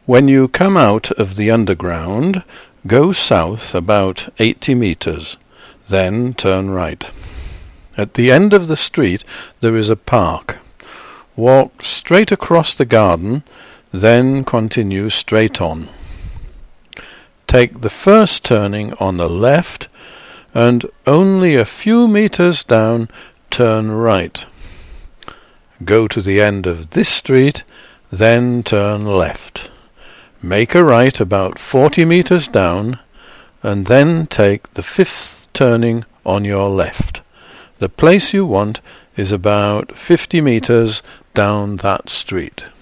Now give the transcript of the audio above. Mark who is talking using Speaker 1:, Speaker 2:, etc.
Speaker 1: When you come out of the underground, go south about 80 meters, then turn right. At the end of the street there is a park. Walk straight across the garden, then continue straight on. Take the first turning on the left, and only a few meters down turn right. Go to the end of this street, then turn left. Make a right about 40 meters down, and then take the fifth turning on your left. The place you want is about 50 meters down that street.